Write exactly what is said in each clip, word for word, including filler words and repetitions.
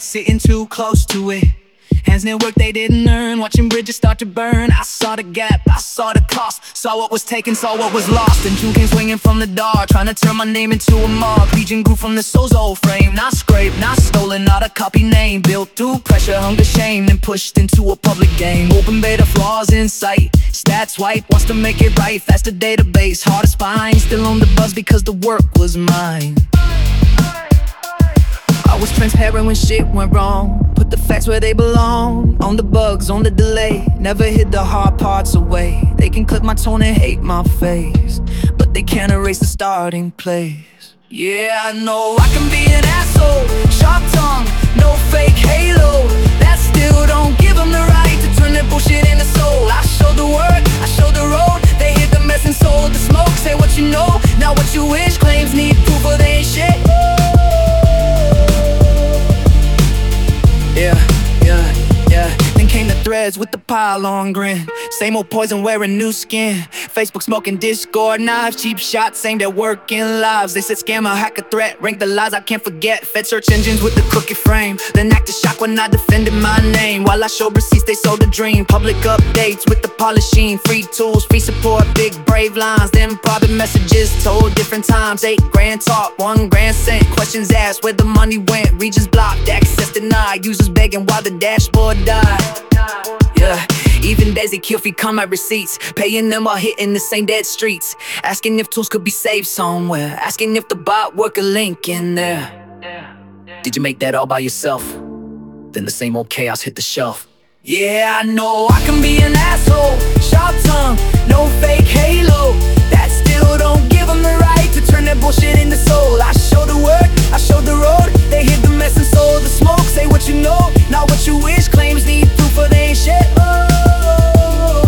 sitting too close to it. Hands near work they didn't earn, watching bridges start to burn. I saw the gap, I saw the cost, saw what was taken, saw what was lost. And June came swinging from the dark, trying to turn my name into a mark. Legion grew from the soul's old frame, not scraped, not stolen, not a copy name. Built through pressure, hunger, shame, then pushed into a public game. Open beta, flaws in sight, stats wipe, wants to make it right. Faster database, harder spine, still on the buzz because the work was mine. I was transparent when shit went wrong, put the facts where they belong. On the bugs, on the delay, never hid the hard parts away. They can clip my tone and hate my face, but they can't erase the starting place. Yeah, I know I can be an asshole, sharp tongue, no fake halo. That still don't give them the right to turn their bullshit into soul. I show the work, I show the road, they hit the mess and sold the smoke. Say what you know, not what you wish. Claims need proof or they ain't shit. Yeah, yeah, yeah. Then came the threads with the pile-on grin. Same old poison wearing new skin. Facebook smoking Discord knives, cheap shots aimed at working lives. They said scammer, hacker threat, rank the lies I can't forget. Fed search engines with the crooked frame, then acted shocked when I defended my name. While I showed receipts, they sold a dream. Public updates with the polishing, free tools, free support, big brave lines. Then private messages told different times. Eight grand talk, one grand sent. Questions asked where the money went. Regions blocked, access denied. Users begging while the dashboard died. Yeah, even days they kill if you come at receipts, paying them while hitting the same dead streets. Asking if tools could be saved somewhere, asking if the bot work a link in there. Did you make that all by yourself? Then the same old chaos hit the shelf. Yeah, I know I can be an asshole, sharp tongue, no fake halo. That still don't give them the right to turn their bullshit into soul. I show the work, I show the road, they hid the mess and sold the smoke. Say what you know, not what you wish. Claims need proof or they ain't shit. Oh,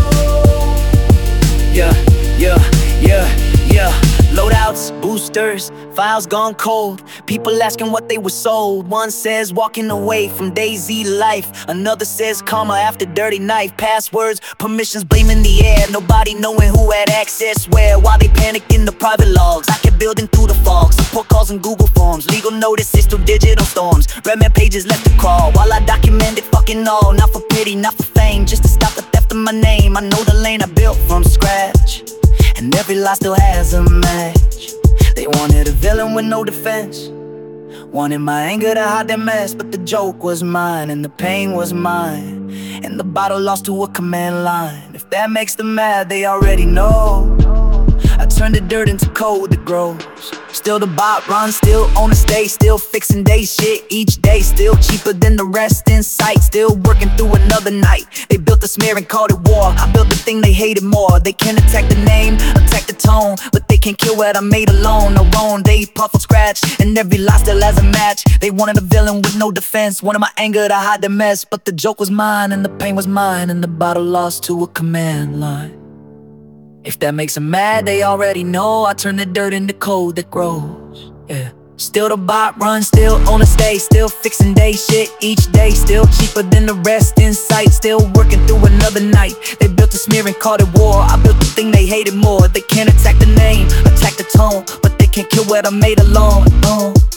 yeah, yeah, yeah, yeah. Loadouts, boosters, files gone cold. People asking what they were sold. One says walking away from DayZ life, another says karma after dirty knife. Passwords, permissions blaming the air, nobody knowing who had access where. While they panic in the private logs, I kept building through the fog. Support calls and Google Forms, legal notices through digital storms. Redman pages left to crawl while I documented fucking all. Not for pity, not for fame, just to stop the theft of my name. I know the lane I built from scratch, and every lie still has a match. They wanted a villain with no defense, wanted my anger to hide their mess. But the joke was mine and the pain was mine, and the bottle lost to a command line. If that makes them mad, they already know I turned the dirt into code that grows. Still the bot runs, still on the stage, still fixing day shit each day. Still cheaper than the rest in sight, still working through another night. They built a smear and called it war, I built the thing they hated more. They can attack the name, attack the tone, but they can't kill what I made alone. No wrong, they puff or scratch, and every lie still has a match. They wanted a villain with no defense, wanted my anger to hide the mess. But the joke was mine and the pain was mine, and the bottle lost to a command line. If that makes them mad, they already know I turn the dirt into code that grows. Yeah. Still the bot runs, still on the stage, still fixing day shit each day. Still cheaper than the rest in sight, still working through another night. They built a smear and called it war, I built the thing they hated more. They can't attack the name, attack the tone, but they can't kill what I made alone. Uh.